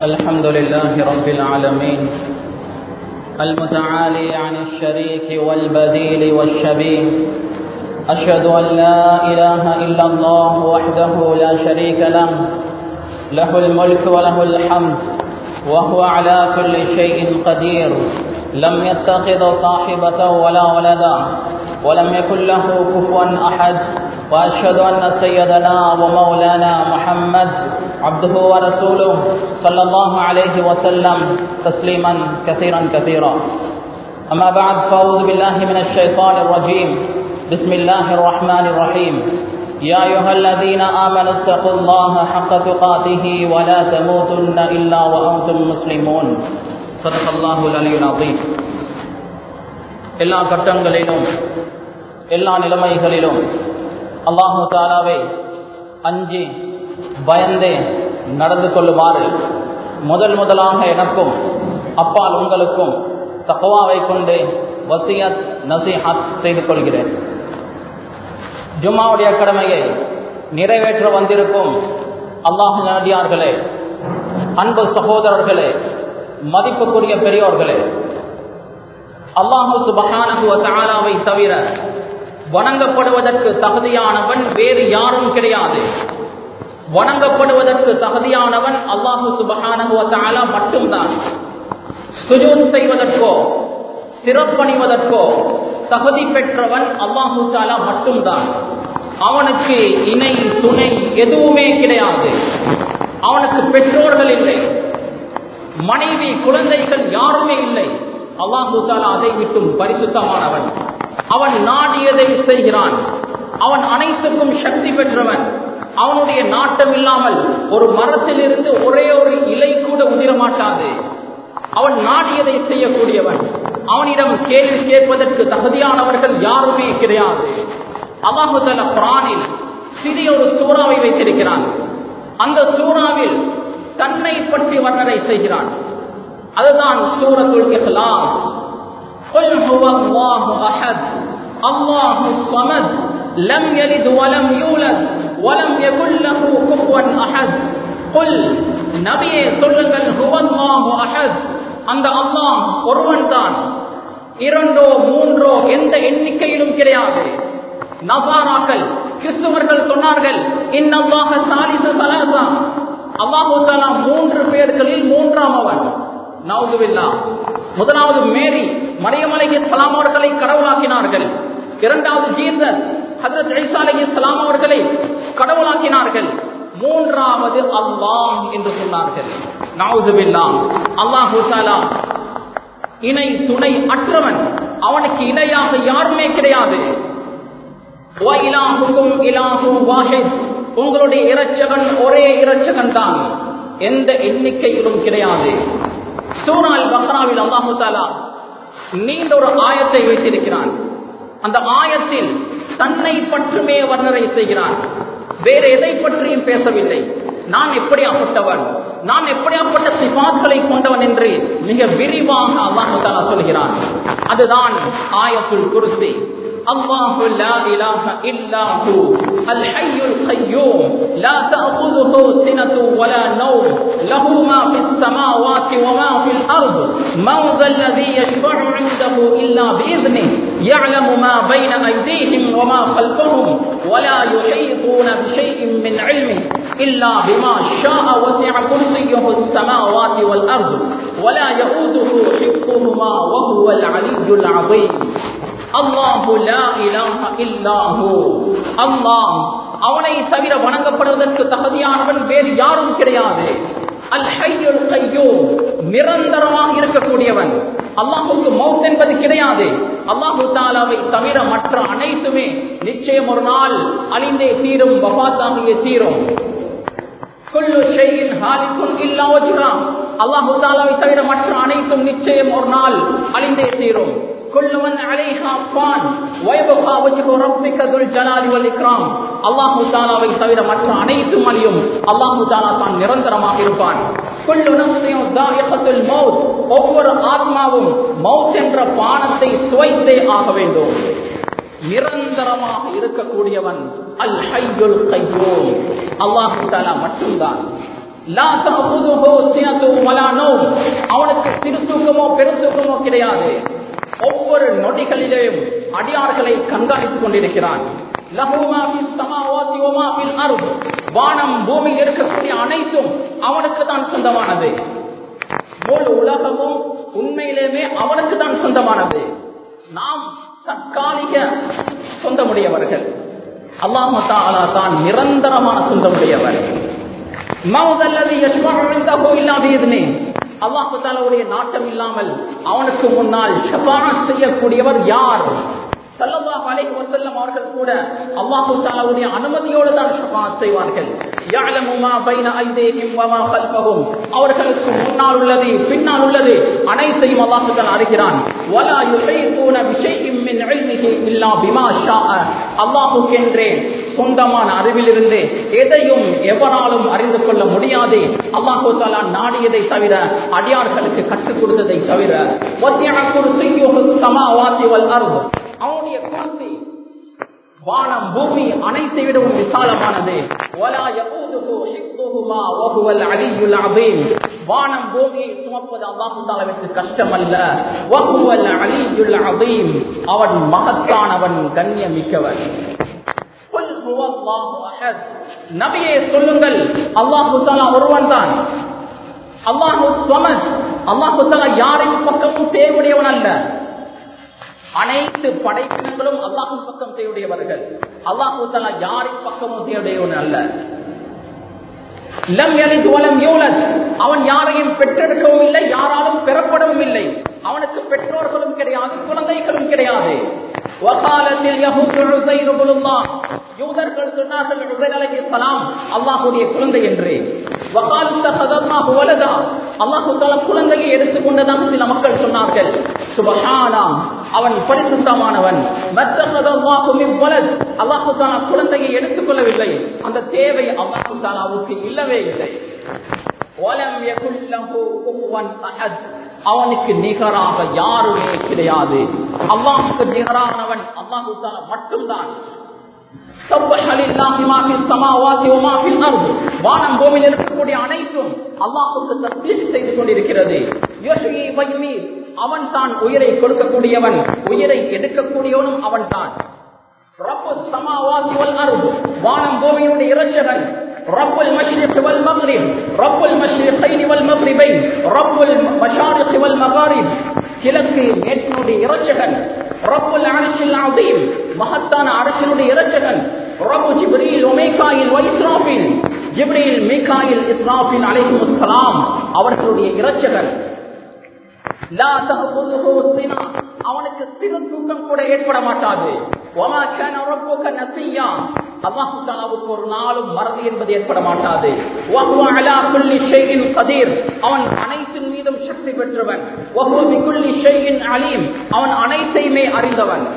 الحمد لله رب العالمين المتعالي عن الشريك والبديل والشبيه. أشهد أن لا إله إلا الله وحده لا شريك له، له الملك وله الحمد وهو على كل شيء قدير. لم يتخذ صاحبة ولا ولدا ولم يكن له كفوا أحد. وأشهد أن سيدنا ومولانا محمد عبده ورسوله صلى الله عليه وسلم تسليما كثيرا كثيرا. أما بعد، فأعوذ بالله من الشيطان الرجيم. بسم الله الرحمن الرحيم. يا أيها الذين آمنوا اتقوا الله حق تقاته ولا تموتن إلا وأنتم مسلمون. صدق الله العلي العظيم. எல்லா கட்டங்களிலும் எல்லா நிலைமைகளிலும் அல்லாஹு தஆலாவை அஞ்சி பயந்தே நடந்து கொள்ளுமாறு முதலாக எனக்கும் அப்பால் உங்களுக்கும் தக்வாவை கொண்டு வசியத் நசீஹத் செய்து கொள்கிறேன். ஜும்மாவுடைய கடமையை நிறைவேற்ற வந்திருக்கும் அல்லாஹ் நல்லடியார்களே, அன்பு சகோதரர்களே, மதிப்புக்குரிய பெரியோர்களே, அல்லாஹ் சுப்ஹானஹு வ தஆலாவை தவிர வணங்கப்படுவதற்கு தகுதியானவன் வேறு யாரும் கிடையாது. வணங்கப்படுவதற்கு தகுதியானவன் அல்லாஹ் சுப்ஹானஹு வ தஆலா மட்டும்தான். சுஜூத் செய்வதற்கோ சிறப்பணிவதற்கோ தகுதி பெற்றவன் அல்லாஹ் தஆலா மட்டும்தான். அவனுக்கு இணை துணை எதுவுமே கிடையாது. அவனுக்கு பெற்றோர்கள் இல்லை, மனைவி குழந்தைகள் யாருமே இல்லை. அல்லாஹ் தஆலா அதை விட்டும் பரிசுத்தமானவன். அவன் நாடியதை செய்கிறான். அவன் அனைத்துக்கும் சக்தி பெற்றவன். அவனுடைய நாட்டம் இல்லாமல் ஒரு மரத்திலிருந்து ஒரே ஒரு இலை கூட உதிரமாட்டாது. அவன் நாடியதை செய்யக்கூடியவன். அவனிடம் கேள்வி கேட்பதற்கு தகுதியானவர்கள் யாருமே கிடையாது. அல்லாஹ் தஆலா குர்ஆனில் சிறிய ஒரு சூறாவை வைத்திருக்கிறான். அந்த சூறாவில் தன்னை பற்றி வர்ணனை செய்கிறான். அதுதான் சூரத்துல் இக்லாஸ். قل هو الله احد الله الصمد لم يلد ولم يولد ولم يكن له كفوا احد. قل நபியே சொல்லுங்கள், هو الله احد, அந்த அல்லாஹ் ஒருவன் தான். இரண்டோ மூன்றோ எந்த எண்ணிக்கையிலும் கிடையாது. நஸாராக்கள் கிறிஸ்தவர்கள் சொன்னார்கள், இன்னல்லாஹ சாலிசு ஸலாஸா, அல்லாஹ் தஆலா மூன்று பேர்களில் மூன்றாமவன். நவுதுபில்லாஹ். முதலாவது மேரி மரியம் அலைஹிஸ்ஸலாம் அவர்களை கடவுளாக்கினார்கள். இரண்டாவது ஜீசஸ் ஹஜ்ரத் ஈசா அலைஹிஸ்ஸலாம் அவர்களை கடவுளாக்கினார்கள். மூன்றாவது அல்லாஹ் என்று சொன்னார்கள். நவுதுபில்லாஹ். அல்லாஹ் தஆலா இணை துணை அற்றவன். அவனுக்கு இணையாக யாருமே கிடையாது. வ இலாஹுக்கும் இலாஹும் வாஹித், உங்களுடைய இரட்சகன் ஒரே இரட்சகன் தான், எந்த எண்ணிக்கையிலும் கிடையாது. சூரா அல் பக்ராவில் அல்லாஹ் தஆலா நீண்ட ஒரு ஆயத்தை வைத்திருக்கிறான். அந்த ஆயத்தில் தன்னை பற்றுமே வர்ணனை செய்கிறான். வேறு எதை பற்றியும் பேசவில்லை. நான் எப்படியாப்பட்டவன், நான் எப்படியாப்பட்ட சிஃபாத்களை கொண்டவன் என்று மிக விரிவாக அல்லாஹ் தஆலா சொல்கிறான். அதுதான் ஆயத்துல் குர்சி. الله لا إله إلا هو الحي القيوم لا تأخذه سنة ولا نوم له ما في السماوات وما في الأرض من ذا الذي يشفع عنده إلا بإذنه يعلم ما بين أيديهم وما خلفهم ولا يحيطون بشيء من علمه إلا بما شاء وسع كرسيه السماوات والأرض ولا يؤوده حفظهما وهو العلي العظيم. அல்லாஹு லா இலாஹ இல்லாஹு, அல்லாஹ் அவனை தவிர வணங்கப்படுவதற்கு தகுதியானவன் வேறு யாரும் கிடையாது. அல் ஹய்யுல் கய்யூம், நிரந்தரமாக இருக்கக்கூடியவன். அல்லாஹுக்கு மௌத் என்பது கிடையாது. அல்லாஹு தஆலாவை தவிர மற்ற அனைத்துமே நிச்சயம் ஒரு நாள் அழிந்தே தீரும், வஃபாத்தாகியே தீரும். குல்லு ஷைஇன் ஹாலிகுன் இல்லா வஜ்ஹா, அல்லாஹு தஆலாவை தவிர மற்ற அனைத்தும் நிச்சயம் ஒரு நாள் அழிந்தே தீரும். குல்லு மன் அலைஹா ஃபான் வயபகா வஜ்ஹு ரப்பிக துல் ஜலாலி வல் இக்ராம், அல்லாஹ் தஆலாவை தவிர மற்ற அனைத்தும் அழியும். அல்லாஹ் தஆலா தான் நிரந்தரமாக இருப்பான். குல்லு நஃப்ஸின் தாயிகத்துல் மௌத், ஒவ்வொரு ஆத்மாவும் மௌத் என்ற பானத்தை சுவைத்தே ஆக வேண்டும். நிரந்தரமாக இருக்கக்கூடியவன் அல் ஹய்யுல் கய்யூம், அல்லாஹ் தஆலா மட்டும்தான். லா தஅகுதுஹு சினத்தும் வலா நௌம், அவனுக்கு சிறு தூக்கமோ பெருந்தூக்கமோ கிடையாது. ஒவ்வொரு நொடிகளிலேயும் அடியார்களை கண்காணித்துக் கொண்டிருக்கிறான். லஹு மா ஃபிஸ் ஸமாவாதி வ மா ஃபில் அர்த், வானம் பூமியில் இருக்கக்கூடிய அனைத்தும் அவனுக்கு தான் சொந்தமானது. முழு உலகமும் உண்மையிலேயே அவனுக்கு தான் சொந்தமானது. நாம் தற்காலிக சொந்தமுடையவர்கள். அல்லாஹ் தஆலா தான் நிரந்தரமான சொந்தமுடையவர். மௌதல்லதி யஷ்ஃபஉ இன்தஹு இல்லா பிஇذنஹி, அல்லாஹ் தஆலாவுடைய நாட்டம் இல்லாமல் அவனுக்கு முன்னால் ஷஃபாஅத் செய்யக்கூடியவர் யார்? ஸல்லல்லாஹு அலைஹி வஸல்லம் அவர்கள் கூட அல்லாஹ் தஆலாவுடைய அனுமதியோடு தான் ஷஃபாஅத் செய்வார்கள். யஅலமு மா பைன ஐதீஹிம் வ மா கல்ஃபஹும், அவர்களுக்கு முன்னால் உள்ளது பின்னால் உள்ளது அனைத்தையும் அல்லாஹ் தஆலா அறிகிறான். வலா யுஹீதுன பிஷைஇன் மின் இல்மிஹி இல்லா பிமா ஷாஅ, அல்லாஹ்வுக்கென்றே சொந்தமான அறிவிலிருந்து எதையும் எவராலும் அறிந்து கொள்ள முடியாது. அல்லாஹ் தஆலா நாடியதை தவிர, அடியார்களுக்கு கற்றுக் கொடுத்ததை தவிர. வஸிஅ குர்சிய்யுஹு ஸமாவாதி வல் அர்த், அவனுடைய குர்சி வானம் பூமி அனைத்தை விடவும் விசாலமானது. வலா யஊதுஹு ஹிஃதுஹுமா வ ஹுவல் அலிய்யுல் அஸீம், வானம் பூமியை சுமப்பது அல்லாஹ் தஆலாவுக்கு கஷ்டமல்ல. வ ஹுவல் அலிய்யுல் அஸீம், அவன் மகத்தானவன், கண்ணியமிக்கவன். குல் ஹுவல்லாஹு அஹத், நபியே சொல்லுங்கள், அல்லாஹ் தஆலா ஒருவன் தான். அல்லாஹு ஸமத், அல்லாஹ் தஆலா யாரின் பக்கமும் தேவையுடையவன் அல்ல. அனைத்து படைப்பினங்களும் அல்லாஹ்வின் பக்கம் தேவையுடையவர்கள். அல்லாஹ் தஆலா யாரின் பக்கமும் தேவையுடையவன் அல்ல. லம் யலித் வலம் யூலத், அவன் யாரையும் பெற்றெடுக்கவும் இல்லை, யாராலும் பெறப்படவும் இல்லை. அவனுக்கு பெற்றோர்களும் கிடையாது, குழந்தைகளும் கிடையாது. வகாலத்தில் யஹூது உஸைர் இப்னுல்லாஹ், யூதர்கள் சொன்னார்கள் உஸைர் அலைஹிஸ்ஸலாம் அல்லாஹ்வுடைய குழந்தை என்று. வகால் தஹதல்லாஹு வலதா, அல்லாஹ் தஆலா குழந்தையை எடுத்துக்கொண்டதாக சில மக்கள் சொன்னார்கள். சுப்ஹானல்லாஹ், அவன் பரிசுத்தமானவன். மத்தஹதல்லாஹு மின் வலத், அல்லாஹ் தஆலா குழந்தையை எடுத்துக்கொள்ளவில்லை. அந்த தேவை அல்லாஹ் தஆலாவுக்கு இல்லவே இல்லை. வலம் யகுல் லஹு குஃபுவன் அஹத், அவனுக்கு நிகராக யாருமே கிடையாது. அல்லாஹ்வுக்கு நிகரானவன் அல்லாஹ் தஆலா மட்டும்தான். சப்பஹ லில்லாஹி மா ஃபிஸ் ஸமாவாதி வ மா ஃபில் அர்த், வானம் பூமியில் இருக்கக்கூடிய அனைத்தும் அல்லாஹ்வுக்கு தஸ்பீஹ் செய்து கொண்டிருக்கிறது. யுஹ்யி வ யுமீத், அவன் தான் உயிரை கொடுக்கக்கூடியவன், உயிரை எடுக்கக்கூடியவனும் அவன் தான். ரப்புஸ் ஸமாவாதி வல் அர்த், வானம் பூமியுடைய இரட்சகன். ரப்புல் மஷ்ரிக் வல் மக்ரிப், ரப்புல் மஷ்ரிகைன் வல் மக்ரிபைன், ரப்புல் மஷாரிக் வல் மகாரிப், கிழக்கு மேற்கினுடைய இரட்சகன். ரப்புல் அர்ஷில் அஸீம், மகத்தான அர்ஷினுடைய இரட்சகன். ரப்பு ஜிப்ரீல் வ மீகாயில் வ இஸ்ராஃபீல், ஜிப்ரீல் மீகாயில் இஸ்ராஃபீல் அலைஹிமுஸ்ஸலாம் அவர்களுடைய இரட்சகன். லா தஹுதுஹு சினா, அவனுக்கு சிறு தூக்கம் கூட ஏற்பட மாட்டாது. வமா கான ரப்புக நஸியா, அல்லாஹ் தஆலாவுக்கு ஒரு நாளும் மறதி என்பது ஏற்பட மாட்டாது. வஹுவ அலா குல்லி ஷைஇன் கதீர், அவன் அனைத்தின் மீதும் சக்தி பெற்றவன். வஹுவ பிகுல்லி ஷைஇன் அலீம், அவன் அனைத்தையுமே அறிந்தவன்.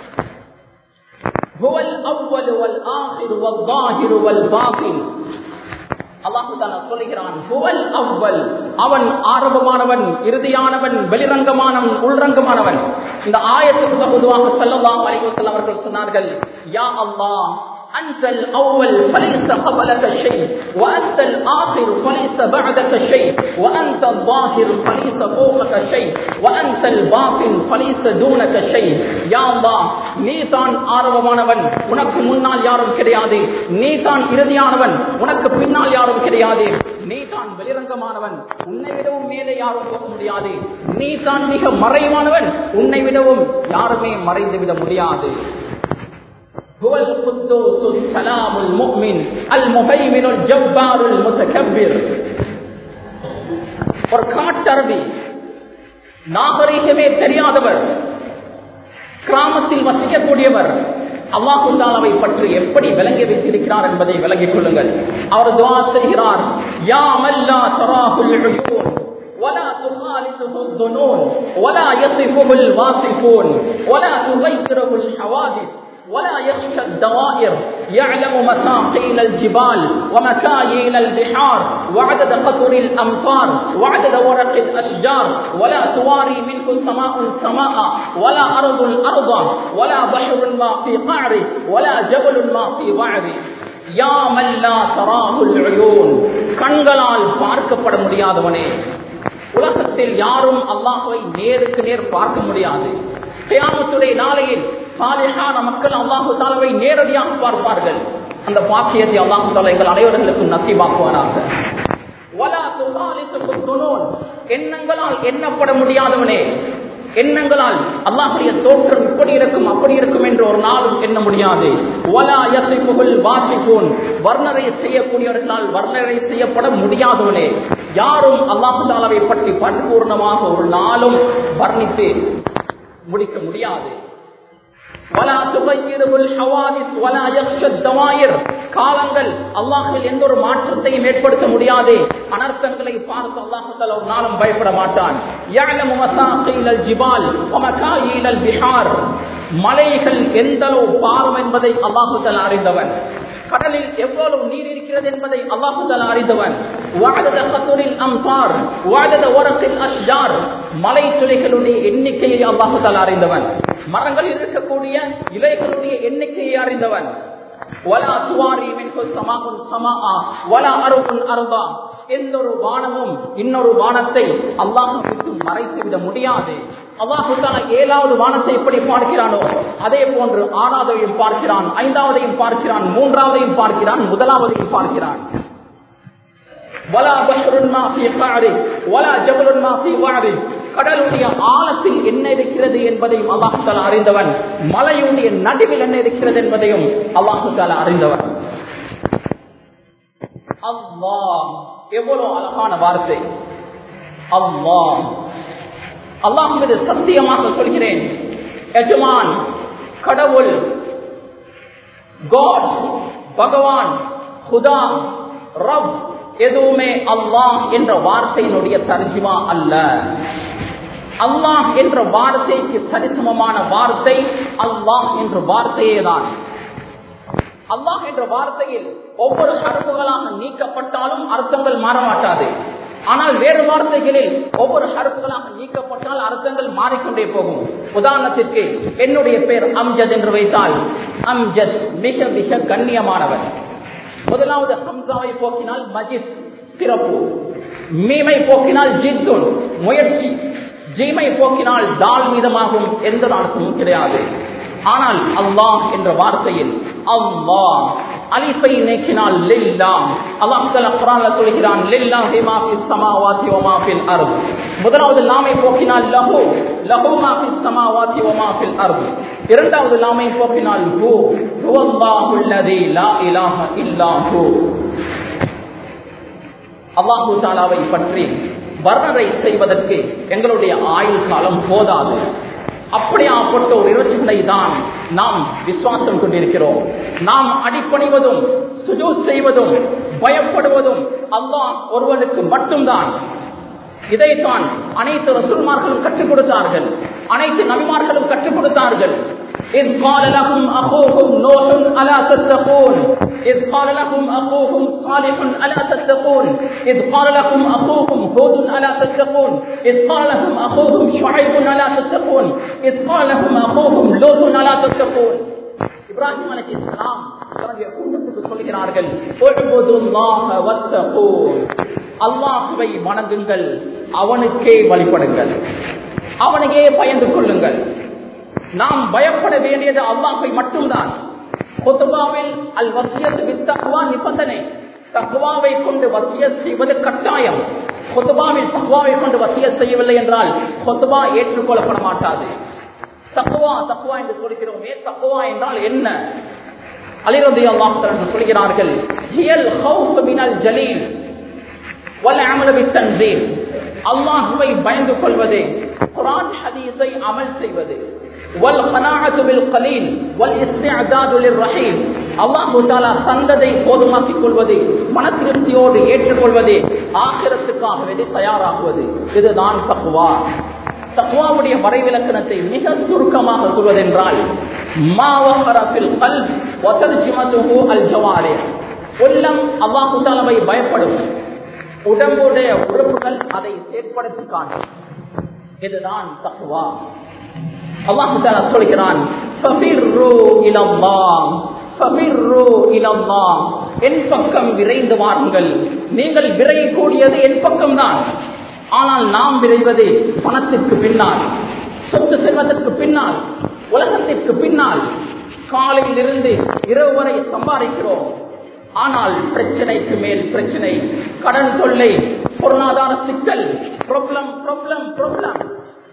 ஹுவல் அவ்வல் வல் ஆகிர் வல் ஸாஹிர் வல் பாத்தின், அல்லாஹ் தஆலா சொல்கிறான் ஹுவல் அவ்வல், அவன் ஆரம்பமானவன், இறுதியானவன், வெளிரங்கமானவன், உள்ரங்கமானவன். இந்த ஆயத்துக்கு பொதுவாக ஸல்லல்லாஹு அலைஹி வஸல்லம் அவர்கள் சொன்னார்கள், யா அல்லாஹ் أنت الأول فليس قبلك شيء وأنت الآخر فليس بعدك شيء وأنت الظاهر فليس فوقك شيء وأنت الباطن فليس دونك شيء. يا الله, நீ தான் ஆரம்பமானவன், உனக்கு முன்னால் யாரும் கிடையாது. நீ தான் இறுதியானவன், உனக்கு பின்னால் யாரும் கிடையாது. நீ தான் வெளிரங்கமானவன், உன்னை விடவும் மேலே யாரும் போக முடியாது. நீ தான் மிக மறைவானவன், உன்னை விடவும் யாருமே மறைந்துவிட முடியாது. هو القدوس السلام المؤمن المهيمن الجبار المتكبر. ஒரு காட்டரபி, நாகரிகமே தெரியாதவர், கிராமத்தில் வசிக்கக்கூடியவர், அல்லாஹ் தஆலாவை பற்றி எப்படி விளங்கி வைத்திருக்கிறார் என்பதை விளங்கிக் கொள்ளுங்கள். அவர் துஆ செய்கிறார், யா மல்லா தராஹுல் உயூன் ولا تخالطه الظنون ولا يصفه الواصفون ولا تغيره الحوادث ولا يخشى الدوائر يعلم مثاقيل الجبال ومكاييل البحار وعدد قطر الأمطار وعدد ورق الأشجار ولا تواري منه سماء سماء ولا أرض أرضا ولا بحر ما في قعره ولا جبل ما في وعره. யா மல்லா தராஹுல் உயூன், கண்களால் பார்க்கப்பட முடியாதவனே. உலகத்தில் யாரும் அல்லாஹ்வை நேருக்கு நேர் பார்க்க முடியாது. கியாமத்துடைய நாளையில் சாலிஹான மக்கள் அல்லாஹு தஆலாவை நேரடியாக பார்ப்பார்கள். அந்த பாக்கியத்தை அல்லாஹு தஆலா எங்கள் அனைவர்களுக்கும் நசீபாக்குவானாக. வலா துகாலித்து துனூன், எண்ணங்களால் எண்ணப்பட முடியாதவனே, எண்ணங்களால் அல்லாஹ்வுடைய தோற்றம் இப்படி இருக்கும் அப்படி இருக்கும் என்று ஒரு நாளும் எண்ண முடியாது. வலா யஸிஃபுல் வாசிஃபூன், வர்ணனை செய்யக்கூடியவர்களால் வர்ணனை செய்யப்பட முடியாதவனே, யாரும் அல்லாஹ் தஆலாவை பற்றி பரிபூர்ணமாக ஒரு நாளும் வர்ணித்து முடிக்க முடியாது. வலா துகையிருல் ஹவாதிஸ் வலா யக்ஷத் தவாயிர், காலங்கள் அல்லாஹ்வில் எந்த ஒரு மாற்றத்தையும் ஏற்படுத்த முடியாது. அனர்த்தங்களை பார்த்து அல்லாஹ் தஆலா ஒரு நாளும் பயப்பட மாட்டான். யஅலமு மசாகிலல் ஜிபால் வ மகாயிலல் பிஹார், மலைகள் எந்த அளவு பாரம் என்பதை அல்லாஹ் தஆலா அறிந்தவன். கடலில் எவ்வளவு நீர் இருக்கிறது என்பதை அல்லாஹ் தஆலா அறிந்தவன். வஅதத கத்ரில் அம்சார் வஅதத வரகில் அஷ்ஜார், மலை துளிகளுடைய எண்ணிக்கையை அல்லாஹ் தஆலா அறிந்தவன். மரங்களில் இருக்கக்கூடிய இலைகளுடைய எண்ணிக்கையை அறிந்தவன். வலா துவாரி மின்ஹு ஸமாஉன் ஸமாஆ வலா அர்துன் அர்தா, எந்த ஒரு வானமும் இன்னொரு வானத்தை அல்லாஹ்வுக்கு மறைத்துவிட முடியாது. அல்லாஹ் தஆலா 7வது வானத்தை எப்படி பார்க்கிறானோ அதே போன்று 6வதையும் பார்க்கிறான், 5வதையும் பார்க்கிறான், 3வதையும் பார்க்கிறான், 1வதையும் பார்க்கிறான். வலா பஹ்ருன் மா ஃபீ கஅரி வலா ஜபலுன் மா ஃபீ வஅரி, கடலுடைய ஆழத்தில் என்ன இருக்கிறது என்பதையும் அல்லாஹ் தஆலா அறிந்தவன். மலையுடைய நடுவில் என்ன இருக்கிறது என்பதையும் அல்லாஹ் தஆலா அறிந்தவன். அல்லாஹ், எவ்வளவு அழகான வார்த்தை. அல்லாஹ், அல்லாஹ் மீது சத்தியமாக சொல்கிறேன், எஜமான், கடவுள், காட், பகவான், குதா, ரப், எதுவுமே அல்லாஹ் என்ற வார்த்தையினுடைய தர்ஜுமா அல்ல. அல்லாஹ் என்ற வார்த்தைக்கு சரிசமமான வார்த்தை அல்லாஹ் என்ற வார்த்தையே தான். அல்லாஹ் என்ற வார்த்தையில் ஒவ்வொரு ஹர்ஃபுகளாக நீக்கப்பட்டாலும் அர்த்தங்கள் மாறமாட்டாது. ஆனால் வேறு வார்த்தைகளில் ஒவ்வொரு ஹர்ஃபுகளாக நீக்கப்பட்டால் அர்த்தங்கள் மாறிக்கொண்டே போகும். உதாரணத்திற்கு என்னுடைய பெயர் அம்ஜத் என்று வைத்தால், அம்ஜத் மிக மிக கண்ணியமானவர். முதலாவது ஹம்சாவை போக்கினால் மஜித், சிறப்பு. மீமை போக்கினால் ஜித்துன், முயற்சி. ஜீமை போக்கினால் தால் மீதமாகும், எந்த அர்த்தமும் கிடையாது. ஆனால் அல்லாஹ் என்ற வார்த்தையில் அல்லாஹ், அலிஃபை நீக்கினால் லில்லாஹ். அல்லாஹ் தஆலா குர்ஆன்ல சொல்கிறான், லில்லாஹி மா ஃபிஸ் ஸமாவாதி வ மா ஃபில் அர்த். முதலாவது லாமை போக்கினால் லஹு, லஹு மா ஃபிஸ் ஸமாவாதி வ மா ஃபில் அர்த். இரண்டாவது லாமை போக்கினால் ஹு, ஹுவல்லாஹுல் லதீ லா இலாஹ இல்லா ஹு. அல்லாஹ் தஆலாவை பற்றி வர்ணனை செய்வதற்கு எங்களுடைய ஆயுள் காலம் போதாது. அப்படியாப்பட்ட ஒரு இறைவனை தான் நாம் விசுவாசம் கொண்டிருக்கிறோம். நாம் அடிபணிவதும் சுஜூத் செய்வதும் பயப்படுவதும் அல்லாஹ் ஒருவனுக்கு மட்டும்தான். இதைத்தான் அனைத்து ரசூல்மார்களும் கற்றுக் கொடுத்தார்கள், அனைத்து நபிமார்களும் கற்றுக் கொடுத்தார்கள். إذ قال لهم أخوهم نوح ألا تتقون إذ قال لهم أخوهم صالح ألا تتقون إذ قال لهم أخوهم هود ألا تتقون إذ قال لهم أخوهم شعيب ألا تتقون إذ قال لهم أخوهم لوط ألا تتقون. இப்ராஹிம் அலைஹிஸ்ஸலாம் தன்னுடைய கூட்டத்துக்கு சொல்கிறார்கள், உஅ்புதுல்லாஹ வத்தகூ, அல்லாஹ்வை வணங்குங்கள், அவனுக்கே வழிபடுங்கள், அவனையே பயந்து கொள்ளுங்கள். நாம் பயப்பட வேண்டியது அல்லாஹ்வை மட்டும்தான். குத்பாவில் அல் வஸியத் பித் தக்வா நிபந்தனை, தக்வாவை கொண்டு வஸியத் செய்வது கட்டாயம். குத்பாவில் தக்வாவை கொண்டு வஸியத் செய்யவில்லை என்றால் குத்பா ஏற்றுக்கொள்ளப்பட மாட்டாது. தக்வா தக்வா என்று சொல்கிறோமே, தக்வா என்றால் என்ன? அலி ரலியல்லாஹு அன்ஹு சொல்கிறார்கள், ஹியல் ஹௌஃப் மினல் ஜலீல் வல் அமல் பித்தன்ஸீல், அல்லாஹ்வை பயந்து கொள்வது, குர்ஆன் ஹதீஸை அமல் செய்வது, வல் கனாஅத்து பில் கலீல் வல் இஸ்திஅதாது லிர்ரஹீல், அல்லாஹ் தஆலா தந்ததை போதுமாக்கிக் கொள்வது, மன திருப்தியோடு ஏற்றுக்கொள்வது, ஆகிரத்துக்காக தயாராகுவது, இதுதான் தக்வா. தக்வாவுடைய வரைவிலக்கணத்தை மிக சுருக்கமாக சொல்வதென்றால், மா வஃபர ஃபில் கல்ப் வ தர்ஜுமத்துஹு அல் ஜவாரிஹ், உள்ளம் அல்லாஹ் தஆலாவை பயப்படும், உடம்புடைய உறுப்புகள் அதை செயற்படுத்தி காணும், இதுதான் தக்வா. அல்லாஹ் தஆலா சொல்கிறான், ஃபபிர்ரு இலல்லாஹ் ஃபபிர்ரு இலல்லாஹ், என் பக்கம் விரைந்து வாருங்கள். நீங்கள் விரையக்கூடியது என் பக்கம்தான். ஆனால் நாம் விரைவது பணத்திற்கு பின்னால், சொத்து செல்வதற்கு பின்னால், உலகத்திற்கு பின்னால். காலையில் இருந்து இரவு வரை சம்பாதிக்கிறோம். ஆனால் பிரச்சனைக்கு மேல் பிரச்சனை, கடன் தொல்லை, பொருளாதார சிக்கல், ப்ராப்ளம் ப்ராப்ளம் ப்ராப்ளம்.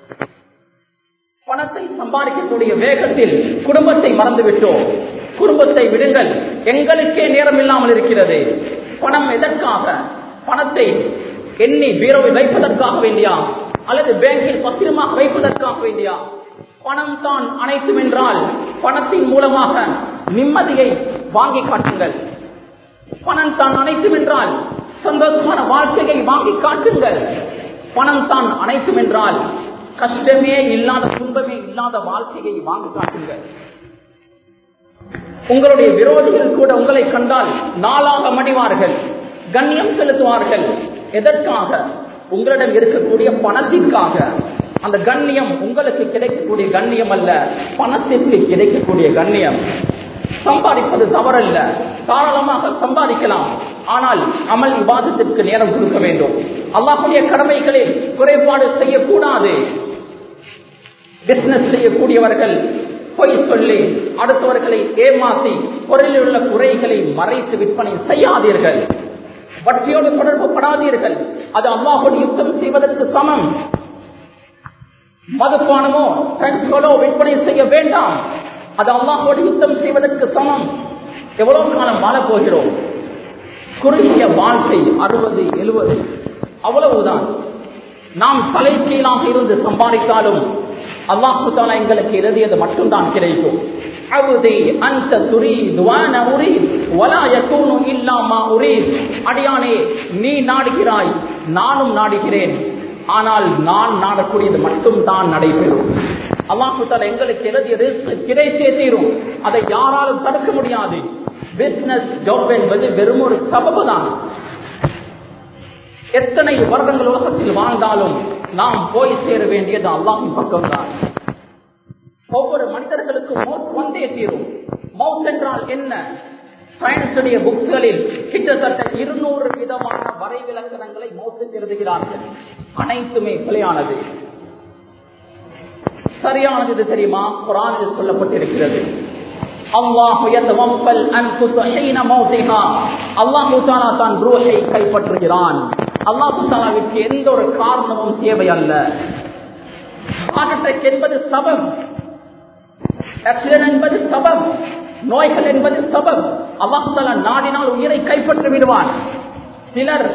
பணத்தை சம்பாதிக்கக்கூடிய வேகத்தில் குடும்பத்தை மறந்துவிட்டோம். குடும்பத்தை விடுங்கள், எங்களுக்கே நேரம் இல்லாமல் இருக்கிறது. பணம் எதற்காக? பணத்தை எண்ணி பீரோவில் வைப்பதற்காக வேண்டியா அல்லது பேங்கில் பத்திரமாக வைப்பதற்காக வேண்டியா? பணம் தான் அனைத்தும் என்றால் பணத்தின் மூலமாக நிம்மதியை வாங்கி காட்டுங்கள். பணம் தான் அனைத்தும் என்றால் சந்தோஷமான வாழ்க்கையை வாங்கி காட்டுங்கள். பணம் தான் அனைத்தும் என்றால் கஷ்டமே இல்லாத, துன்பமே இல்லாத வாழ்க்கையை வாங்கி காட்டுங்கள். உங்களுடைய விரோதிகள் கூட உங்களை கண்டால் நாளாக மடிவார்கள், கண்ணியம் செலுத்துவார்கள். எதற்காக? உங்களிடம் இருக்கக்கூடிய பணத்திற்காக. அந்த கண்ணியம் உங்களுக்கு கிடைக்கக்கூடிய கண்ணியம் அல்ல, பணத்திற்கு கிடைக்கக்கூடிய கண்ணியம். சம்பாதிப்பது தவறல்ல, தாராளமாக சம்பாதிக்கலாம். ஆனால் அமல் இபாதத்திற்கு நேரம் கொடுக்க வேண்டும். அல்லாஹ்வுடைய கடமைகளில் குறைபாடு செய்யக்கூடாது. பிசினஸ் செய்யக்கூடியவர்கள் பொய் சொல்லி அடுத்தவர்களை ஏமாற்றி பொருளில் உள்ள குறைகளை மறைத்து விற்பனை செய்யாதீர்கள். வட்டியோடு தொடர்பு படாதீர்கள். அது அல்லாஹ்வோடு யுத்தம் செய்வதற்கு சமம். மதுபானமோ ட்ரக்ஸ்களோ விற்பனை செய்ய வேண்டாம். அது அல்லாஹ்வோடு யுத்தம் செய்வதற்கு சமம். எவ்வளவு காலம் வாழப் போகிறோம்? குறுகிய வாழ்க்கை 60, 70, அவ்வளவுதான். நாம் தலைகீழாக இருந்து சம்பாதித்தாலும் அல்லாஹ் தஆலா எங்களுக்கு எழுதியது மட்டும்தான் கிடைக்கும். அவுதி அந்த துரீது வான உரீத் வலா யகூனு இல்லா மா உரீத். அடியானே, நீ நாடுகிறாய், நானும் நாடுகிறேன். ஆனால் நான் நாடக்கூடியது மட்டும்தான் நடைபெறும். அல்லாஹ் தஆலா எங்களுக்கு எழுதியது கிடைத்தே தீரும். அதை யாராலும் தடுக்க முடியாது. பிசினஸ் ஜாப் என்பது வெறும் ஒரு சபபு தான். எத்தனை வருடங்கள் உலகத்தில் வாழ்ந்தாலும் நாம் போய் சேர வேண்டியது அல்லாஹ்வின் பக்கம்தான். ஒவ்வொரு மனிதர்களுக்கும் மௌத் வந்தே தீரும். மௌத் என்றால் என்ன? சயின்ஸுடைய புக்களில் கிட்டத்தட்ட 200 விதமான வரைவிலக்கணங்களை மௌத்துக்கு எழுதுகிறார்கள். அனைத்துமே பிழையானது. சரியானது எது தெரியுமா? குர்ஆனில் சொல்லப்பட்டிருக்கிறது. அல்லாஹ் யதவஃபல் அன்ஃபுஸ ஹீன மௌத்திஹா. அல்லாஹ் தஆலா தான் ரூஹை கைப்பற்றுகிறான். அல்லாஹ் தஆலாவுக்கு எந்த ஒரு காரணமும் தேவை அல்ல. ஹார்ட் அட்டாக் என்பது சபப், ஆக்சிடென்ட் என்பது சபப், நோய்கள் என்பது சபப். அல்லாஹ் தஆலா நாடினால் உயிரை கைப்பற்றி விடுவான். சிலர்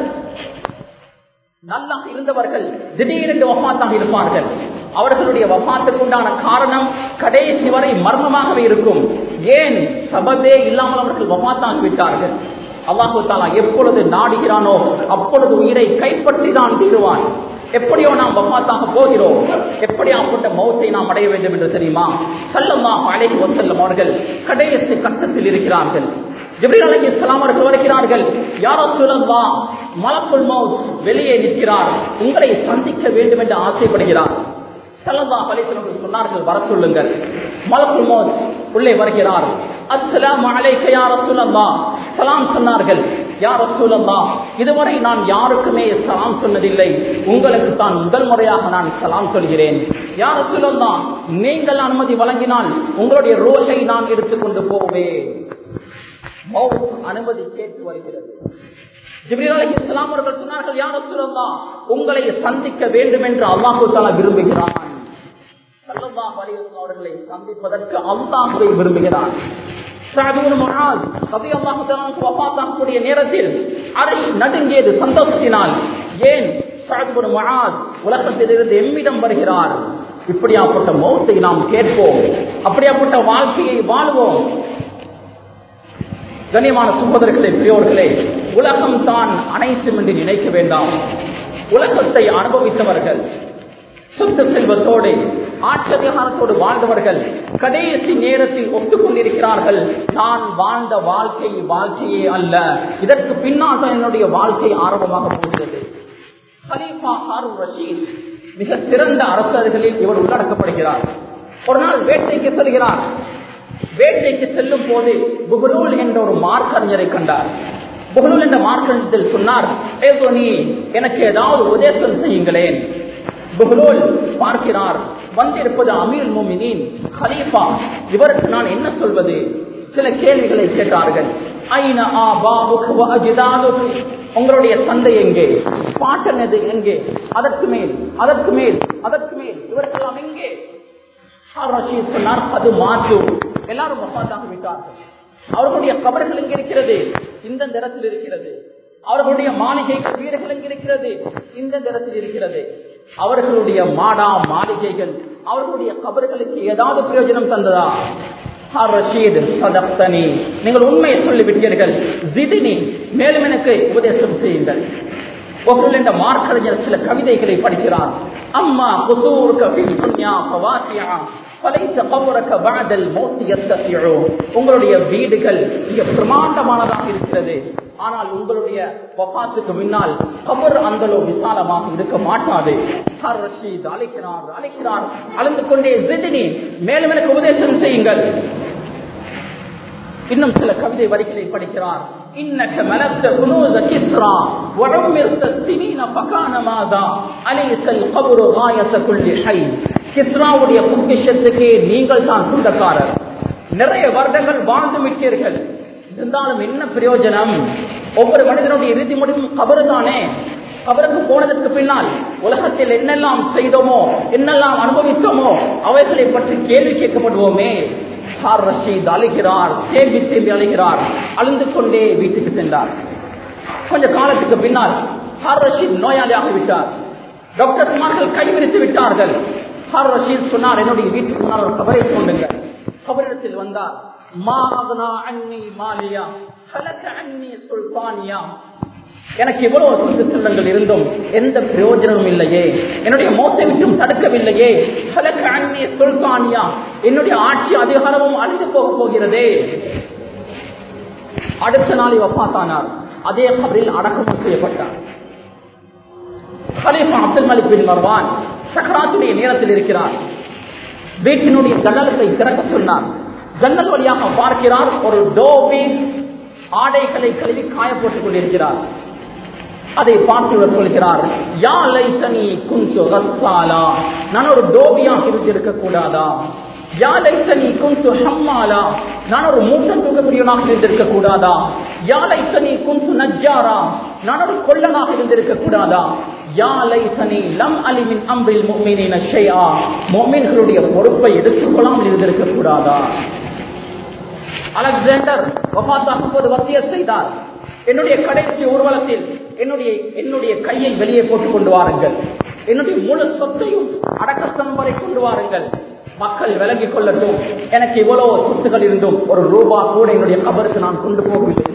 நல்லா இருந்தவர்கள் திடீரென்று வஃபாத்தாக இருப்பார்கள். அவர்களுடைய வஃபாத்துக்கு உண்டான காரணம் கடைசி வரை மர்மமாகவே இருக்கும். ஏன்? சபபே இல்லாமல் அவர்கள் வஃபாத்தாகி விட்டார்கள். அல்லாஹ் தஆலா எப்பொழுது நாடுகிறானோ அப்பொழுது உயிரை கைப்பற்றி தான் தீருவான். எப்படியோ நாம் வஃபாத்தாக போகிறோம். எப்படியாப்பட்ட மௌத்தை நாம் அடைய வேண்டும் என்று தெரியுமா? ஸல்லல்லாஹு அலைஹி வஸல்லம் அவர்கள் கடைசி கட்டத்தில் இருக்கிறார்கள். ஜிப்ரீல் அலைஹிஸ்ஸலாம் அவர்கள் வருகிறார்கள். யா ரசூலல்லாஹ், மலக்குல் மௌத் வெளியே நிற்கிறார், உங்களை சந்திக்க வேண்டும் என்று ஆசைப்படுகிறார். ஸல்லல்லாஹு அலைஹி வஸல்லம் சொன்னார்கள், வர சொல்லுங்கள். மலக்குல் மௌத் உள்ளே வருகிறார். அஸ்ஸலாமு அலைக்க யா ரசூலல்லாஹ், சலாம் சொன்னார்கள். யா ரசூலல்லாஹ், இதுவரை நான் யாருக்குமே சலாம் சொன்னதில்லை, உங்களுக்கு தான் முதல் முறையாக நான் சலாம் சொல்கிறேன். யா ரசூலல்லாஹ், நீங்கள் அனுமதி வழங்கினால் உங்களுடைய ரூஹை நான் எடுத்துக்கொண்டு போவேன். மௌத் அனுமதி கேட்டு வருகிறது. ஜிப்ரீல் அலைஹிஸ்ஸலாம் அவர்கள் சொன்னார்கள், யா ரசூலல்லாஹ், உங்களை சந்திக்க வேண்டும் என்று அல்லாஹ் தஆலா விரும்புகிறான். ஸல்லல்லாஹு அலைஹி வஸல்லம் அவர்களை சந்திப்பதற்கு அல்லாஹ்வை விரும்புகிறான். சஅத் இப்னு முஆஸ் ரலியல்லாஹு தஆலா வஃபாத்தாகக்கூடிய நேரத்தில் அறை நடுங்கியது சந்தோஷத்தினால். ஏன்? சஅத் இப்னு முஆஸ் உலகத்திலிருந்து எம்மிடம் வருகிறார். இப்படியாப்பட்ட மௌத்தை நாம் கேட்போம், அப்படியாப்பட்ட வாழ்க்கையை வாழ்வோம். கண்ணியமான சகோதரர்களே, பெரியோர்களே, உலகம் தான் அனைத்தும் என்று நினைக்க வேண்டாம். உலகத்தை அனுபவித்தவர்கள், சொத்து செல்வத்தோடு ஆட்சியதிகாரத்தோடு வாழ்ந்தவர்கள் கடைசி நேரத்தில் ஒத்துக்கொண்டிருக்கிறார்கள், நான் வாழ்ந்த வாழ்க்கையே அல்ல, இதற்கு பின்னால் தான் என்னுடைய வாழ்க்கை ஆரம்பமாக போகிறது. கலீஃபா ஹாரூன் ரஷீத் மிக சிறந்த அரசர்களில் இவர் உள்ளடக்கப்படுகிறார். ஒரு நாள் வேட்டைக்கு செல்கிறார். வேட்டைக்கு செல்லும் போது புகலூல் என்ற ஒரு மார்க்கறிஞரை கண்டார். புகலூல் என்ற மார்க்கறிஞர் சொன்னார், நீ எனக்கு ஏதாவது உபதேசம் செய்யுங்களேன். புகலூல் பார்க்கிறார், வந்திருப்பது அமீர் முஃமினீன் கலீஃபா, இவருக்கு நான் என்ன சொல்வது? சில கேள்விகளை கேட்டார்கள். ஐன ஆபாஉக வ அஜ்தாதுக, உங்களுடைய தந்தை எங்கே, பாட்டன் எங்கே, அதற்கு மேல் அதற்கு மேல் அதற்கு மேல் இவர்களெல்லாம் எங்கே? ரஷீத் சொன்னார், அது மாற்று, எல்லாரும் வஃபாத்தாக விட்டார்கள். அவர்களுடைய கபர்கள் எங்கே இருக்கிறது? இந்த இடத்தில் இருக்கிறது. அவர்களுடைய மாளிகைகள் வீடுகள் எங்கே இருக்கிறது? இந்த இடத்தில் இருக்கிறது. அவர்களுடைய மாடா மாளிகைகள் அவர்களுடைய கபர்களுக்கு ஏதாவது பிரயோஜனம் தந்ததா? ரஷீத், சதக்தனி, நீங்கள் உண்மையை சொல்லிவிட்டீர்கள். ஜிதினி, மேலும் எனக்கு உபதேசம் செய்யுங்கள். ஒவ்வொரு என்ற மார்க்கறிஞர் சில கவிதைகளை படிக்கிறார். அம்மா குசூர்க ஃபி துன்யா ஃபவாசியா ஃபலைஸ கபரக பஅதல் மௌத் யஸ்தஸிஉ, உங்களுடைய வீடுகள் மிக பிரமாண்டமானதாக இருக்கிறது, ஆனால் உங்களுடைய வஃபாத்துக்கு முன்னால் கபர் அந்தளவு விசாலமாக இருக்க மாட்டாது. ரஷீத் அழைக்கிறார் அழைக்கிறார், அழுந்து கொண்டே ஜிதினி, மேலும் எனக்கு உபதேசம் செய்யுங்கள். இன்னும் சில கவிதை வரிகளை படிக்கிறார். இன்னக மலக்த குனூஸ கிஸ்ரா வ உமிர்த ஸினீன ஃபகான மாதா அலைஸல் கப்ரு காயத குல்லி ஹை, கிஸ்ராவுடைய பொக்கிஷத்துக்கு நீங்கள் தான் சொந்தக்காரர். நிறைய வருடங்கள் வாழ்ந்து விட்டீர்கள், இருந்தாலும் என்ன பிரயோஜனம்? ஒவ்வொரு மனிதனுடைய இறுதி முடிவும் கபரு தானே. கபருக்கு போனதற்கு பின்னால் உலகத்தில் என்னெல்லாம் செய்தோமோ என்னெல்லாம் அனுபவித்தோமோ அவைகளை பற்றி கேள்வி கேட்கப்படுவோமே. ரஷீத் அழைக்கிறார், தேம்பி தேம்பி அழைக்கிறார், அழுந்து கொண்டே வீட்டுக்கு சென்றார். கொஞ்ச காலத்துக்கு பின்னால் ரஷீத் நோயாளியாக விட்டார். டாக்டர்மார்கள் கைவிரித்து விட்டார்கள். ரஷீத் சொன்னார், என்னுடைய வீட்டுக்கு முன்னால் ஒரு கபரை கொண்டுங்கள். கபரிடத்தில் வந்தார். எனக்கு இவ்வளவு சொத்து செல்வங்கள் இருந்தும் எந்த பிரயோஜனமும் இல்லையே, என்னுடைய மௌத்தை விட்டும் தடுக்கவில்லையே. என்னுடைய ஆட்சி அதிகாரமும் அழிந்து போக போகிறதே. அடுத்த நாள் வஃபாத்தானார். அதே கபரில் அடக்கம் செய்யப்பட்டார். கலீஃபா அப்துல் மலிக் பின் மர்வான் சக்கராத்துடைய நேரத்தில் இருக்கிறார். வீட்டினுடைய ஜன்னலை திறக்க சொன்னார். ஜன்னல் வழியாக பார்க்கிறார், ஒரு டோபி ஆடைகளை கழுவி காய போட்டுக் கொண்டிருக்கிறார். அதை பார்த்து சொல்கிறார், யா லைசனி குன்து கஸ்ஸாலா, நான் ஒரு டோபியாக இருந்திருக்க கூடாதா? யா லைசனி குன்து ஹம்மாலா, நான் ஒரு மூட்டை தூக்கக்கூடியவனாக இருந்திருக்க கூடாதா? யா லைசனி குன்து நஜ்ஜாரா, நான் ஒரு கொள்ளனாக இருந்திருக்க கூடாதா? யா லைசனி லம் அலி மின் அம்ரில் முஃமினீன ஷைஆ, முஃமின்களுடைய பொறுப்பை எடுத்துக்கொள்ளாமல் இருந்திருக்க கூடாதா? அலெக்சாண்டர் வஃபாத்தாகும் போது வசியத் செய்தார், என்னுடைய கடைசி ஊர்வலத்தில் என்னுடைய கையை வெளியே போட்டுக் கொண்டு வாருங்கள், என்னுடைய முழு சொத்தையும் அடக்கஸ்தம் வரை கொண்டு வாருங்கள், மக்கள் விளங்கிக் கொள்ளட்டும், எனக்கு இவ்வளவு சொத்துகள் இருந்தும் ஒரு ரூபா கூட என்னுடைய கபருக்கு நான் கொண்டு போகவில்லை.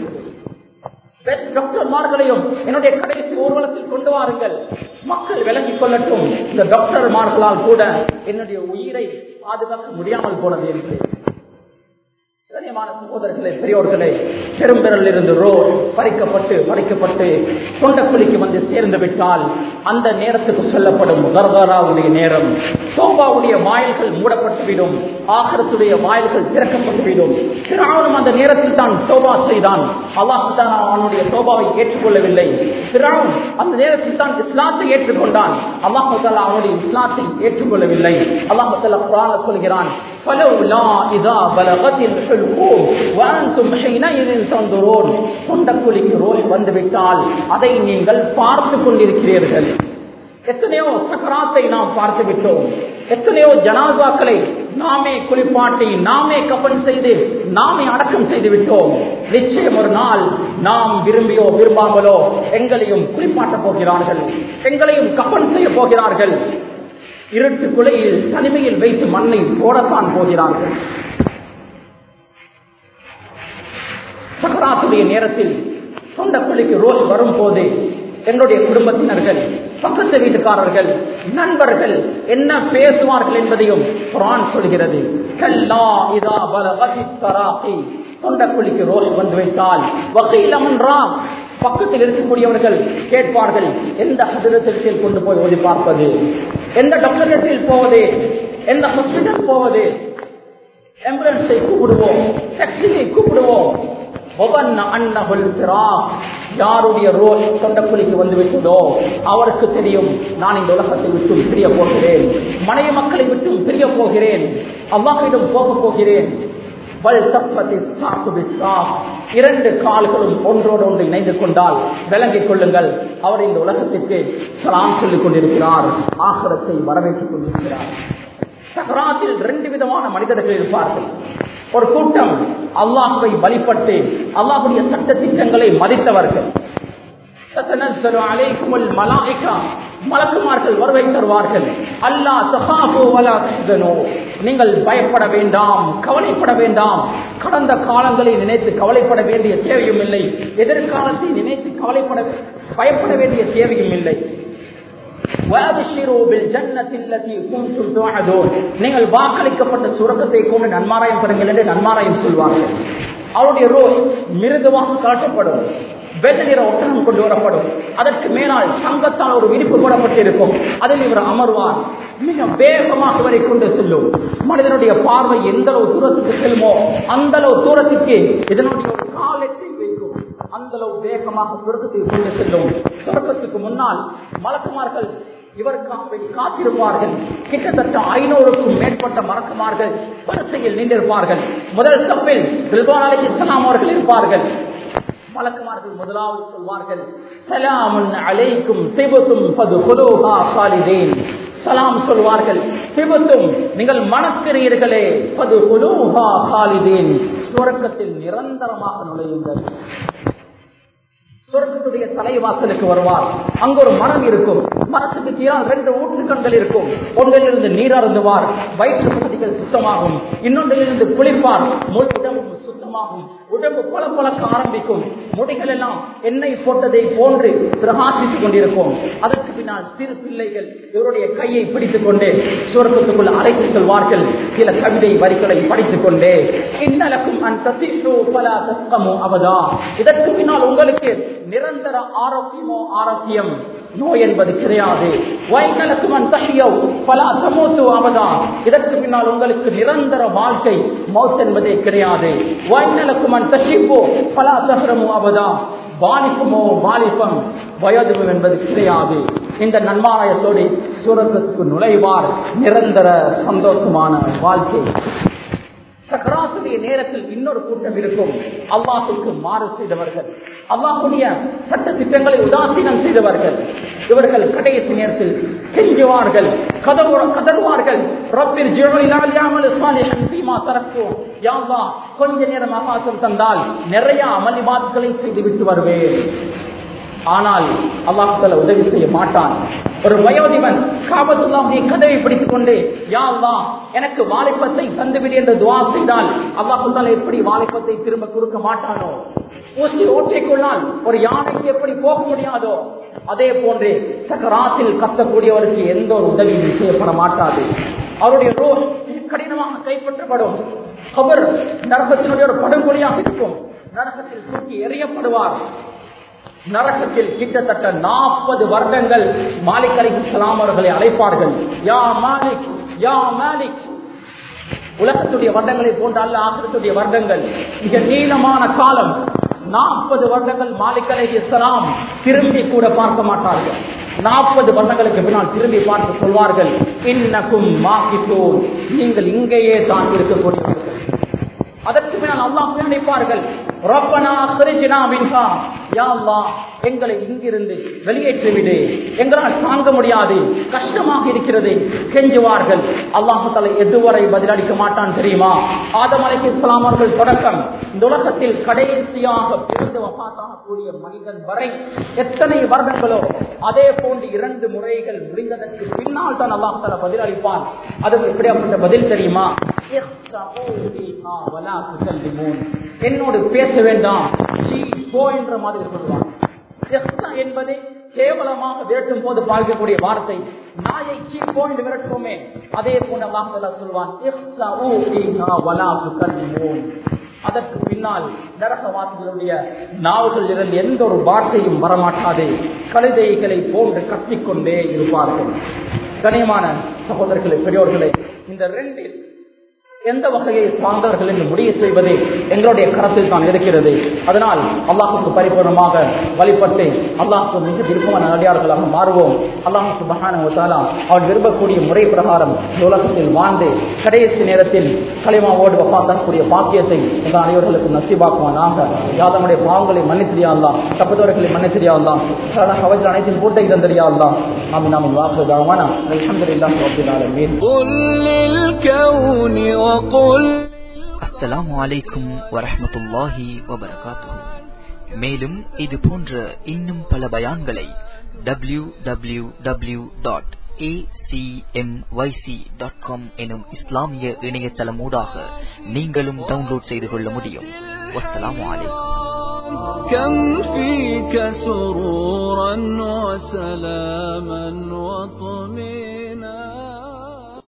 டாக்டர்மார்களையும் என்னுடைய கடைசி ஊர்வலத்தில் கொண்டு வாருங்கள், மக்கள் விளங்கிக் கொள்ளட்டும், இந்த டாக்டர்மார்களால் கூட என்னுடைய உயிரை பாதுகாக்க முடியாமல் போனது என்று. கண்ணியமான சகோதரர்களே, பெரியோர்களே, பெரும்பெறலில் இருந்து பறிக்கப்பட்டு தொண்டக்குழிக்கு வந்து சேர்ந்து விட்டால் அந்த நேரத்துக்கு சொல்லப்படும் கர்கராவுடைய நேரம். தௌபாவுடைய வாயில்கள் மூடப்பட்டுவிடும், ஆகிரத்துடைய வாயில்கள் திறக்கப்பட்டுவிடும். ஃபிரௌனும் அந்த நேரத்தில் தான் தௌபா செய்தான். அல்லாஹ் தஆலா அவனுடைய தௌபாவை ஏற்றுக்கொள்ளவில்லை. ஃபிரௌன் அந்த நேரத்தில் தான் இஸ்லாத்தை ஏற்றுக்கொண்டான். அல்லாஹ் தஆலா அவனுடைய இஸ்லாத்தை ஏற்றுக்கொள்ளவில்லை. அல்லாஹ் தஆலா குர்ஆனில் சொல்கிறான், ஃபலௌலா இதா பலகத்தில் ஹுல்கூம் வஅன்தும் ஹீனஇதின் தன்துரூன், தொண்டக்குழிக்கு ரோஹ் வந்துவிட்டால் அதை நீங்கள் பார்த்து கொண்டிருக்கிறீர்கள். எத்தனையோ சக்கராத்தை நாம் பார்த்து விட்டோம், எத்தனையோ ஜனாசாக்களை நாமே குளிப்பாட்டி நாமே கஃன் செய்து நாமே அடக்கம் செய்து விட்டோம். நிச்சயம் ஒரு நாள் நாம் விரும்பியோ விரும்பாமலோ எங்களையும் குளிப்பாட்டப் போகிறார்கள், எங்களையும் கஃன் செய்ய போகிறார்கள். இருட்டு குலையில் தனிமையில் வைத்து மண்ணை போடத்தான் போகிறார்கள். சக்கராத்துடைய நேரத்தில் தொண்டக்குழிக்கு ரோல் வரும் போது என்னுடைய குடும்பத்தினர்கள், பக்கத்து வீட்டுக்காரர்கள், நண்பர்கள் என்ன பேசுவார்கள் என்பதையும் குர்ஆன் சொல்கிறது. கல்லா இதா பலகத் தராகி, தொண்டக்குழிக்கு ரோல் வந்து வைத்தால் வகீலம்ன்றா, பக்கத்தில் இருக்கக்கூடியவர்கள் கேட்பார்கள், எந்த ஹதரத்தில் கொண்டு போய் ஓதி பார்ப்பது, எந்த டாக்டரிடத்தில் போவது, எந்த ஹாஸ்பிட்டல் போவது? ஆம்புலன்ஸை கூப்பிடுவோம், டாக்ஸியை கூப்பிடுவோம். யாருடைய ரோல் தொண்டக்குழிக்கு வந்துவிட்டதோ அவருக்கு தெரியும், நான் இந்த உலகத்தை விட்டு பிரிய போகிறேன், மனைவி மக்களை விட்டு பிரிய போகிறேன், அல்லாஹ்விடம் போக போகிறேன். இரண்டு கால்களும் ஒன்றோடு ஒன்று இணைந்து கொண்டால் விளங்கிக் கொள்ளுங்கள், அவர் இந்த உலகத்திற்கு சலாம் சொல்லிக் கொண்டிருக்கிறார், ஆகிரத்தை வரவேற்றுக் கொண்டிருக்கிறார். சக்ராத்தில் ரெண்டு விதமான மனிதர்கள் இருப்பார்கள். ஒரு கூட்டம் அல்லாஹ்வை வழிபட்டு அல்லாஹ்வுடைய சட்ட திட்டங்களை மதித்தவர்கள். மலக்குமார்கள் வருகை தருவார்கள். அல்லாஹ் தஹாஃபு வலா தஹ்சனு, நீங்கள் பயப்பட வேண்டாம், கவலைப்பட வேண்டாம். கடந்த காலங்களை நினைத்து கவலைப்பட வேண்டிய தேவையும் இல்லை, எதிர்காலத்தை நினைத்து பயப்பட வேண்டிய தேவையும் இல்லை. நீங்கள் வாக்களிக்கப்பட்ட சுரக்கத்தை கொண்டு நன்மாராயம் பெறுங்கள் என்று நன்மாராயம் சொல்வார்கள். அவருடைய ரோல் மிருதுவாக காட்டப்படும், வெள்ளை நிற ஒட்டகம் கொண்டு வரப்படும், அதற்கு மேலால் சங்கத்தால் ஒரு விரிப்பு போடப்பட்டிருக்கும், அதில் இவர் அமர்வார். மிக வேகமாக வரை கொண்டு செல்லும். மனிதனுடைய பார்வை எந்த அளவு தூரத்துக்கு செல்லுமோ அந்த அளவு தூரத்துக்கு இதனுடைய ஒரு காலத்தை வைக்கும், அந்த அளவு வேகமாக சுரக்கத்தை கொண்டு செல்லும். சுரக்கத்துக்கு முன்னால் மலக்குமார்கள் இவருக்காக காத்திருப்பார்கள். கிட்டத்தட்ட 500க்கும் மேற்பட்ட மலக்குமார்கள் வரிசையில் நின்றிருப்பார்கள். முதல் சப்பில் ரிதுவான் அலைஹிஸ்ஸலாம் அவர்கள் இருப்பார்கள். மலக்குமார்கள் முதலாவது சொல்வார்கள், ஸலாமுன் அலைக்கும் திபுதும் ஃபதுகுலூஹா காலிதீன். சலாம் சொல்வார்கள், திபுதும் நீங்கள் மணக்கிறீர்களே, ஃபதுகுலூஹா காலிதீன், சுவர்க்கத்தில் நிரந்தரமாக நுழையுங்கள். சொர்க்கத்துடைய தலைவாசலுக்கு வருவார். அங்கு ஒரு மரம் இருக்கும், மரத்துக்கு கீழால் 2 ஊற்றுக்கண்கள் இருக்கும். ஒன்றிலிருந்து நீர் அருந்துவார், வயிற்று பகுதிகள் சுத்தமாகும். இன்னொன்றிலிருந்து குளிப்பார், முழு உடம்பும் சுத்தமாகும். உடம்பு பல பழக்க ஆரம்பிக்கும். முடிகள் எல்லாம் எண்ணெய் போட்டதை போன்று பிரகாசித்துக் கொண்டிருக்கும். அதற்கு பின்னால் சிறு பிள்ளைகள் இவருடைய கையை பிடித்துக் கொண்டு சொர்க்கத்துக்குள் அழைத்து செல்வார்கள். சில கவிதை வரிகளை படித்துக் கொண்டே, இன்னலக்கும் அன் தஸீஹு ஃபலா தஸ்கமு அபதா, இதற்கு பின்னால் உங்களுக்கு நிரந்தர ஆரோக்கியமோ ஆரோக்கியம், நோய் என்பது கிடையாது. வைனலக்கும் அன் தஹியவ் ஃபலா தமூது அபதா, இதற்கு பின்னால் உங்களுக்கு நிரந்தர வாழ்க்கை, மௌத் என்பதே கிடையாது. வைனலக்கும் அன் தஷிபு ஃபலா தஹ்ரமு அபதா, வாலிபமோ வாலிபம் வயோதிபம் என்பது கிடையாது. இந்த நன்மாராயத்தோடு சுவர்க்கத்துக்கு நுழைவார், நிரந்தர சந்தோஷமான வாழ்க்கை. சக்கராத்துடைய நேரத்தில் இன்னொரு கூட்டம் இருக்கும், அல்லாஹ்வுக்கு மாறு செய்தவர்கள், அல்லாஹ்வுடைய சட்ட திட்டங்களை உதாசீனம் செய்தவர்கள். இவர்கள் கடைசி நேரத்தில் கெஞ்சுவார்கள், கதறுவார்கள், ரப்பிர் ஜிஅல் அமல் சாலிஹன் ஃபீமா தரக்து, யா அல்லாஹ் கொஞ்ச நேரம் அவகாசம் தந்தால் நிறைய அமல் இபாதத்களை செய்து விட்டு வருவேன். ஆனால் அல்லாஹ் தஆலா உதவி செய்ய மாட்டான். ஒரு வயோதிபன் காபத்துல்லாஹ்வுடைய கதவை பிடித்துக் கொண்டு, யா அல்லாஹ் எனக்கு வாலிபத்தை தந்துவிடு என்று துஆ செய்தால் அல்லாஹ் தஆலா எப்படி வாலிபத்தை திரும்ப கொடுக்க மாட்டானோ? ஊசி ஓட்டைக்குள்ளால் ஒரு யானைக்கு எப்படி போக முடியாதோ அதே போன்றே சக்கராத்தில் கத்தக்கூடியவருக்கு எந்த ஒரு உதவியும் செய்யப்பட மாட்டாது. அவருடைய ரூஹ் கடினமாக கைப்பற்றப்படும். கபர் நரகத்தினுடைய ஒரு படுகொலியாக இருக்கும். நரகத்தில் தூக்கி எறியப்படுவார். நரகத்தில் கிட்டத்தட்ட 40 வருடங்கள் மாலிக் அலைஹிஸ்ஸலாம் அவர்களை அழைப்பார்கள், யா மாலிக் யா மாலிக். உலகத்துடைய வருடங்களை போன்ற அல்ல, ஆகிரத்துடைய வருடங்கள் மிக நீளமான காலம். 40 வருடங்கள் மாலிக் அலைஹிஸ்ஸலாம் திரும்பி கூட பார்க்க மாட்டார்கள். 40 வருடங்களுக்கு பின்னால் திரும்பி பார்த்து சொல்வார்கள், இன்னக்கும் மாகிதூன், நீங்கள் இங்கேயே தான் இருக்கக்கூடியவர்கள். அதற்கு பின்னால் அல்லாஹ் நினைப்பார்கள், ரப்பனா அக்ரிஜ்னா மின்ஹா, யா அல்லாஹ் எங்களை இங்கிருந்து வெளியேற்றிவிடு, எங்களால் தாங்க முடியாது, கஷ்டமாக இருக்கிறது கெஞ்சுவார்கள். அல்லாஹ் தஆலா எதுவரை பதிலளிக்க மாட்டான் தெரியுமா? ஆதம் அலைஹிஸ்ஸலாம் அவர்கள் தொடக்கம் இந்த உலகத்தில் கடைசியாக பிறந்து வஃபாத்தாக கூடிய மனிதன் வரை எத்தனை வருடங்களோ அதே போன்று 2 முறைகள் முடிந்ததற்கு பின்னால் தான் அல்லாஹ் தஆலா பதிலளிப்பான். அதுக்கு எப்படிப்பட்ட பதில் தெரியுமா? என்னோடு பேச வேண்டாம், என்ற மாதிரி சொல்வார். என்பதை கேவலமாக விரட்டும் போது பார்க்கக்கூடிய வார்த்தை, நாயை சீப்போ என்று விரட்டுவோமே அதே போன்ற அல்லாஹ் தஆலா சொல்வான், அதற்கு பின்னால் நரகவாசிகளுடைய நாவுகள் இருந்து எந்த ஒரு வார்த்தையும் வரமாட்டாது, கழுதைகளை போன்று கத்திக்கொண்டே இருப்பார்கள். கனியமான சகோதரர்களே, பெரியோர்களே, இந்த 2 எந்த வகையை சார்ந்தவர்கள் என்று முடிவு செய்வது எங்களுடைய கரத்தில் தான் இருக்கிறது. அதனால் அல்லாஹுக்கு பரிபூர்ணமாக வழிபட்டு அல்லாஹுக்கு மிக விருப்பமான அடியார்களாக மாறுவோம். அல்லாஹ் சுப்ஹானஹு வ தஆலா அவன் விரும்பக்கூடிய முறை பிரகாரம் உலகத்தில் வாழ்ந்து கடைசி நேரத்தில் கலிமாவோடு வஃபாத்தாகக்கூடிய பாக்கியத்தை எங்கள் அனைவர்களுக்கும் நசீபாக்குவானாக. யாதமுடைய பாவங்களை மன்னித்திரியா அல்லாஹ், தப்புதவர்களை மன்னித்திரியா அல்லாஹ், ஹவஜ் அனைத்தின் கூட்டை தந்தரியா அல்லாஹ். ஆமீன் ஆமீன். வாஹிரு தஅவானா அல்ஹம்துலில்லாஹி ரப்பில் ஆலமீன். அஸ்ஸலாமு அலைக்கும் வரஹ்மத்துல்லாஹி வபரகாத்துஹு. மேலும் இது போன்ற இன்னும் பல பயான்களை www.acmyc.com எனும் இஸ்லாமிய இணையதளம் ஊடாக நீங்களும் டவுன்லோட் செய்து கொள்ள முடியும். வஸ்ஸலாமு அலைக்கும். كم فيك سرورا وسلاما وطمئنا